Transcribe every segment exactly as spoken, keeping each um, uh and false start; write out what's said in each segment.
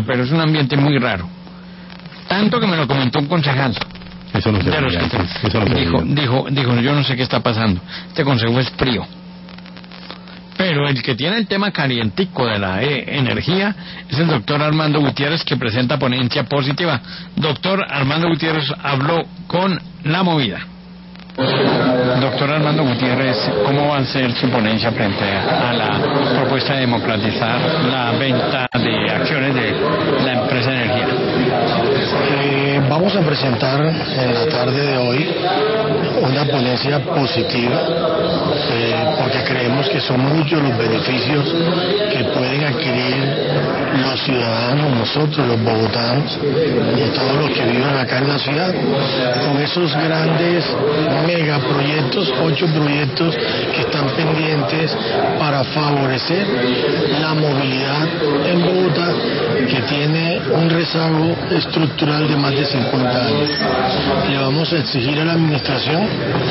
pero, pero es un ambiente muy raro. Tanto que me lo comentó un concejal. Eso no se de los veía, que- eso no se dijo, veía. dijo, dijo, yo no sé qué está pasando. Este consejo es frío. Pero el que tiene el tema calientico de la eh, energía es el doctor Armando Gutiérrez, que presenta ponencia positiva. Doctor Armando Gutiérrez habló con La Movida. Doctor Armando Gutiérrez, ¿cómo va a ser su ponencia frente a la propuesta de democratizar la venta de acciones de la empresa de energía? Eh, vamos a presentar en la tarde de hoy una ponencia positiva, eh, porque creemos que son muchos los beneficios que pueden adquirir los ciudadanos, nosotros los bogotanos y todos los que viven acá en la ciudad, con esos grandes megaproyectos, ocho proyectos que están pendientes para favorecer la movilidad en Bogotá, que tiene un rezago estructural de más de cincuenta años. Le vamos a exigir a la administración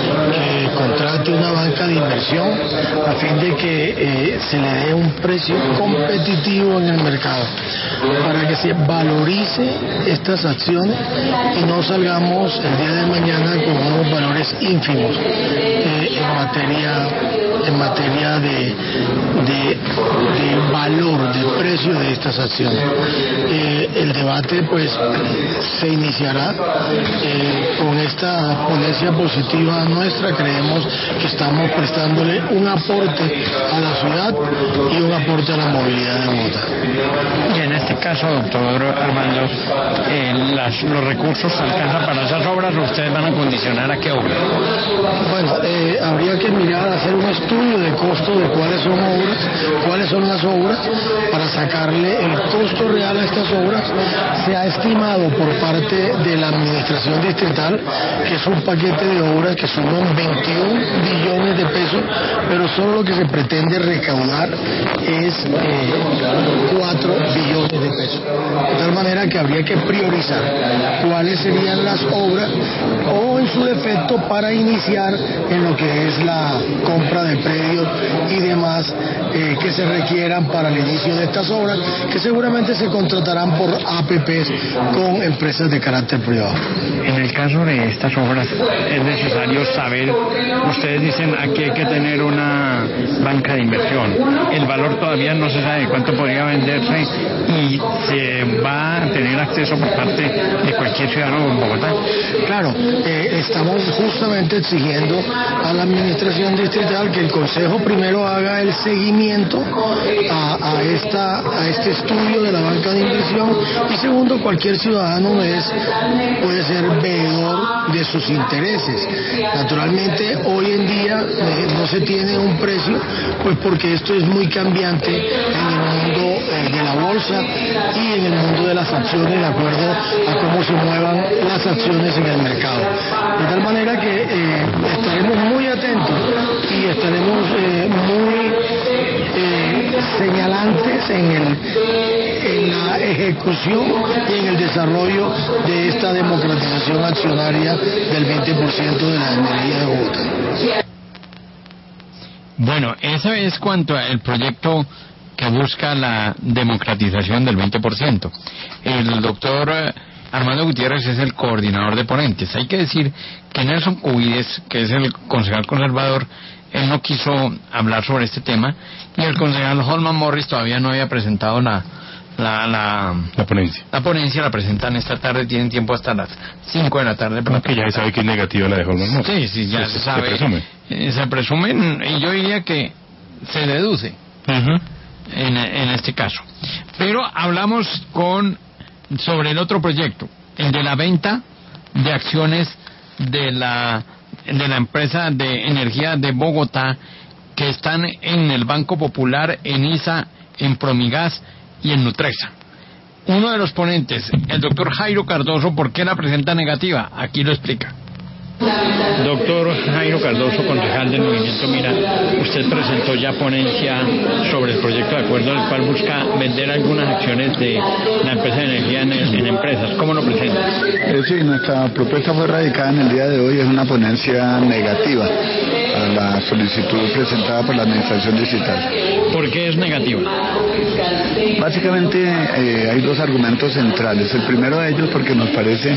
que contrate una banca de inversión a fin de que eh, se le dé un precio competitivo en el mercado, para que se valorice estas acciones y no salgamos el día de mañana con unos valores ínfimos eh, en materia en materia de, de, de valor, de precio de estas acciones. Eh, el debate pues se iniciará eh, con esta ponencia positiva nuestra. Creemos que estamos prestándole un aporte a la ciudad y un aporte a la movilidad de Bogotá. Y en este caso, doctor Armando, eh, las, los recursos alcanzan para esas obras, o ustedes van a condicionar a qué obra. Bueno, eh, habría que mirar, hacer un estudio de costo de cuáles son obras, cuáles son las obras, para sacarle el costo real a estas obras. Se ha estimado por parte de la administración distrital que es un paquete de obras que suman veintiún billones de pesos, pero solo lo que se pretende recaudar es eh, cuatro billones de pesos. De tal manera que habría que priorizar cuáles serían las obras, o en su defecto para iniciar en lo que es la compra de predios y demás eh, que se requieran para el inicio de estas obras, que seguramente se contratarán por A P Pes con empresas de carácter privado. En el caso de estas obras es necesario saber, ustedes dicen aquí hay que tener una banca de inversión, el valor todavía no se sabe cuánto podría venderse y se va a tener acceso por parte de cualquier ciudadano en Bogotá. Claro, eh, estamos justamente exigiendo a la administración distrital que el Consejo primero haga el seguimiento a, a, esta, a este estudio de la banca de inversión, y segundo, cualquier ciudadano es, puede ser veedor de sus intereses. Naturalmente, hoy en día eh, no se tiene un precio, pues porque esto es muy cambiante en el mundo eh, de la bolsa y en el mundo de las acciones, de acuerdo a cómo se muevan las acciones en el mercado. De tal manera que eh, estaremos muy atentos y estaremos eh, muy eh, señalantes en, el, en la ejecución y en el desarrollo de esta democratización accionaria del veinte por ciento de la energía de Bogotá. Bueno, eso es cuanto al proyecto que busca la democratización del veinte por ciento. El doctor Armando Gutiérrez es el coordinador de ponentes. Hay que decir que Nelson Cubides, que es el concejal conservador, él no quiso hablar sobre este tema, y el concejal Holman Morris todavía no había presentado la la, la, la ponencia. La ponencia la presentan esta tarde, tienen tiempo hasta las cinco de la tarde. Para que ya se sabe que es negativa la de Holman Morris. Sí, sí, ya se, se sabe. Se presume. Eh, se presumen, y yo diría que se deduce uh-huh. en, en este caso. Pero hablamos con sobre el otro proyecto, el de la venta de acciones de la de la empresa de energía de Bogotá, que están en el Banco Popular, en I S A, en Promigas y en Nutresa. Uno de los ponentes, el doctor Jairo Cardoso, ¿por qué la presenta negativa? Aquí lo explica. Doctor Jairo Cardoso, concejal del Movimiento Mira, usted presentó ya ponencia sobre el proyecto de acuerdo, el cual busca vender algunas acciones de la empresa de energía en, en empresas. ¿Cómo lo presenta? Eh, sí, nuestra propuesta fue radicada en el día de hoy, es una ponencia negativa. a la solicitud presentada por la Administración Distrital. ¿Por qué es negativa? Básicamente eh, hay dos argumentos centrales. El primero de ellos porque nos parece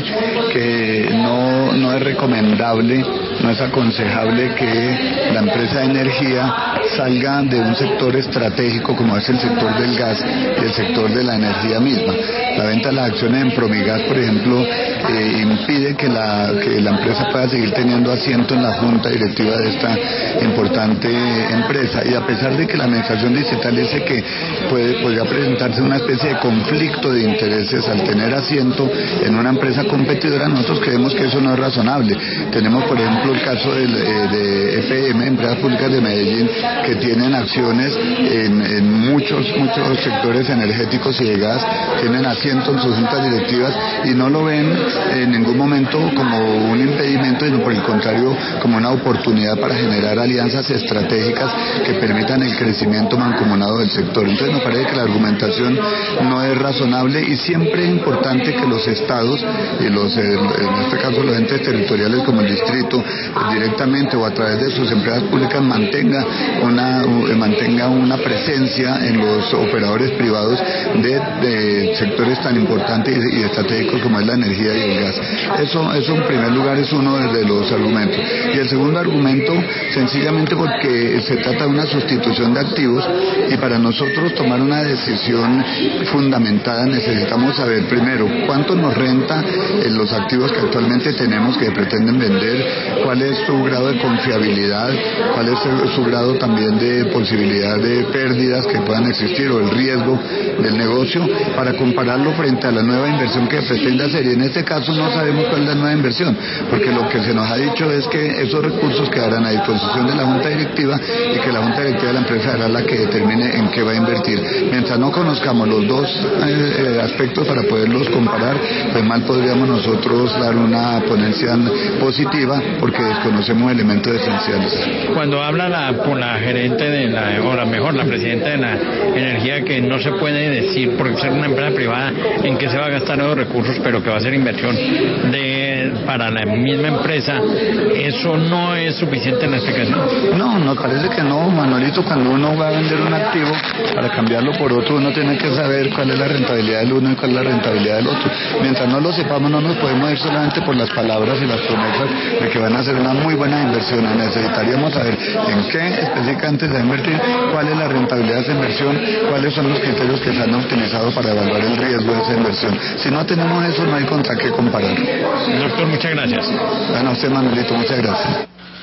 que no, no es recomendable, no es aconsejable que la empresa de energía salga de un sector estratégico como es el sector del gas y el sector de la energía misma. La venta de las acciones en Promigas, por ejemplo, eh, impide que la, que la empresa pueda seguir teniendo asiento en la junta directiva de esta importante empresa, y a pesar de que la administración distrital dice que puede, podría presentarse una especie de conflicto de intereses al tener asiento en una empresa competidora, nosotros creemos que eso no es razonable. Tenemos, por ejemplo, el caso del, eh, de E P M, Empresas Públicas de Medellín, que tienen acciones en, en muchos, muchos sectores energéticos y de gas, tienen asiento en sus juntas directivas y no lo ven en ningún momento como un impedimento, sino por el contrario como una oportunidad para generar alianzas estratégicas que permitan el crecimiento mancomunado del sector. Entonces nos parece que la argumentación no es razonable, y siempre es importante que los estados y los, en este caso los entes territoriales como el distrito, directamente o a través de sus empresas públicas mantenga una, mantenga una presencia en los operadores privados de, de sectores tan importantes y estratégicos como es la energía y el gas. Eso, eso en primer lugar es uno de los argumentos. Y el segundo argumento, sencillamente porque se trata de una sustitución de activos, y para nosotros tomar una decisión fundamentada necesitamos saber primero cuánto nos renta en los activos que actualmente tenemos que pretenden vender, cuál es su grado de confiabilidad, cuál es su grado también de posibilidad de pérdidas que puedan existir o el riesgo del negocio, para compararlo frente a la nueva inversión que pretende hacer. Y en este caso no sabemos cuál es la nueva inversión, porque lo que se nos ha dicho es que esos recursos quedarán a disposición de la Junta Directiva y que la Junta Directiva de la empresa será la que determine en qué va a invertir. Mientras no conozcamos los dos eh, aspectos para poderlos comparar, pues mal podríamos nosotros dar una ponencia positiva porque desconocemos elementos esenciales. Cuando habla la, por la gerente de la, o la mejor, la presidenta de la energía, que no se puede decir, por ser una empresa privada, en qué se va a gastar los recursos, pero que va a ser inversión de para la misma empresa, ¿eso no es suficiente en la explicación? No, nos parece que no, Manuelito. Cuando uno va a vender un activo para cambiarlo por otro, uno tiene que saber cuál es la rentabilidad del uno y cuál es la rentabilidad del otro. Mientras no lo sepamos, no nos podemos ir solamente por las palabras y las promesas de que van a hacer una muy buena inversión. Necesitaríamos saber en qué específicamente se va a invertir, cuál es la rentabilidad de esa inversión, cuáles son los criterios que se han utilizado para evaluar el riesgo de esa inversión. Si no tenemos eso, no hay contra qué comparar. Doctor, muchas gracias. Bueno, a usted, Manuelito, muchas gracias.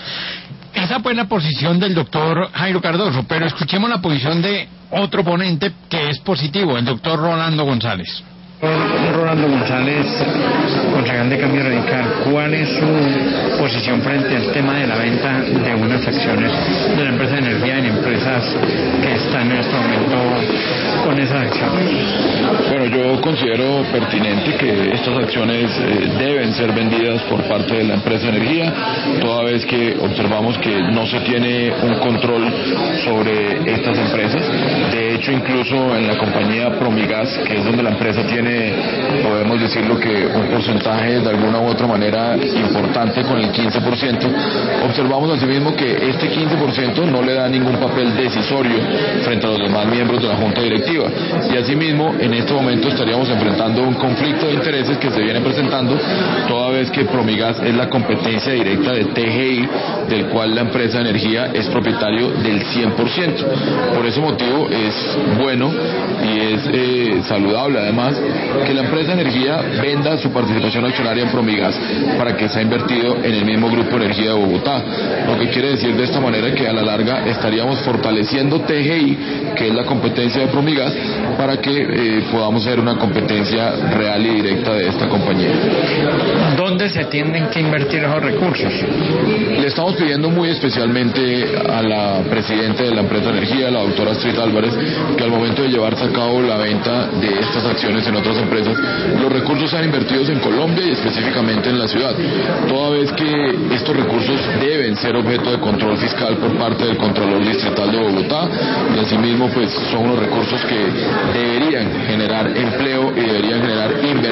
Esa fue la posición del doctor Jairo Cardoso, pero escuchemos la posición de otro ponente que es positivo, el doctor Rolando González. Rolando González, concejal de Cambio Radical, ¿cuál es su posición frente al tema de la venta de unas acciones de la empresa de energía en empresas que están en este momento con esas acciones? Bueno, yo considero pertinente que estas acciones eh, deben ser vendidas por parte de la empresa de energía, toda vez que observamos que no se tiene un control sobre estas empresas. De hecho, incluso en la compañía Promigas, que es donde la empresa tiene, podemos decirlo que un porcentaje de alguna u otra manera importante con el quince por ciento, observamos asimismo que este quince por ciento no le da ningún papel decisorio frente a los demás miembros de la Junta Directiva, y asimismo en este momento estaríamos enfrentando un conflicto de intereses que se viene presentando, toda vez que Promigas es la competencia directa de T G I, del cual la empresa de energía es propietario del cien por ciento. Por ese motivo es bueno y es eh, saludable además que la empresa de energía venda su participación accionaria en Promigas para que sea invertido en el mismo Grupo de Energía de Bogotá, lo que quiere decir de esta manera que a la larga estaríamos fortaleciendo T G I, que es la competencia de Promigas, para que eh, podamos ser una competencia real y directa de esta compañía. ¿Dónde se tienen que invertir esos recursos? Le estamos pidiendo muy especialmente a la presidenta de la empresa de energía, la doctora Astrid Álvarez, que al momento de llevarse a cabo la venta de estas acciones en otras empresas, los recursos sean invertidos en Colombia y específicamente en la ciudad, toda vez que estos recursos deben ser objeto de control fiscal por parte del Contralor Distrital de Bogotá, y asimismo pues son unos recursos que deberían generar empleo y deberían generar inversión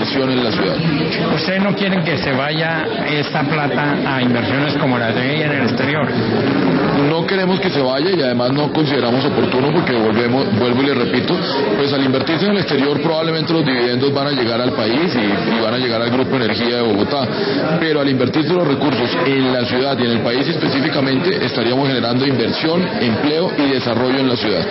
inversión en la ciudad. ¿Ustedes no quieren que se vaya esta plata a inversiones como la de en el exterior? No queremos que se vaya y además no consideramos oportuno porque volvemos, vuelvo y le repito, pues al invertirse en el exterior probablemente los dividendos van a llegar al país y, y van a llegar al Grupo Energía de Bogotá, pero al invertirse los recursos en la ciudad y en el país específicamente estaríamos generando inversión, empleo y desarrollo en la ciudad.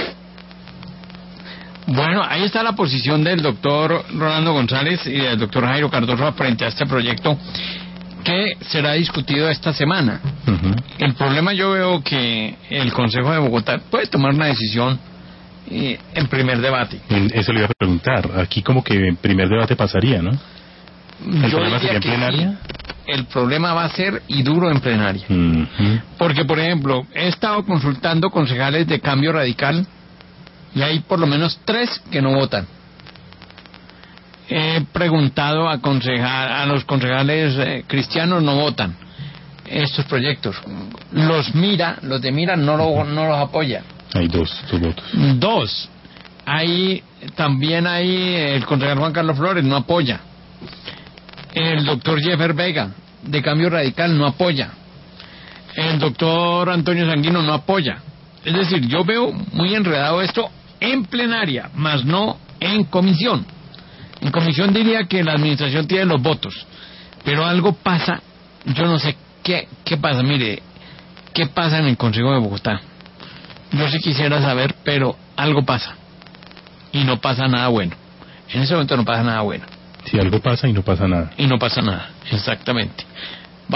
Bueno, ahí está la posición del doctor Rolando González y del doctor Jairo Cardoso frente a este proyecto que será discutido esta semana. Uh-huh. El problema yo veo que el Consejo de Bogotá puede tomar una decisión eh, en primer debate. Eso le iba a preguntar. Aquí como que en primer debate pasaría, ¿no? ¿El yo problema sería en plenaria? Sí. El problema va a ser y duro en plenaria. Uh-huh. Porque, por ejemplo, he estado consultando concejales de Cambio Radical y hay por lo menos tres que no votan. He preguntado a, concejal, a los concejales eh, cristianos, no votan estos proyectos. Los Mira, los de Mira no, lo, no los apoyan. Hay dos, dos votos. Dos. Hay, también hay el concejal Juan Carlos Flores, no apoya. El doctor Jeffer Vega, de Cambio Radical, no apoya. El doctor Antonio Sanguino no apoya. Es decir, yo veo muy enredado esto en plenaria, más no en comisión. En comisión diría que la administración tiene los votos, pero algo pasa, yo no sé qué, qué pasa, mire, qué pasa en el Consejo de Bogotá. Yo sí quisiera saber, pero algo pasa, y no pasa nada bueno. En ese momento no pasa nada bueno. Si algo pasa y no pasa nada. Y no pasa nada, exactamente.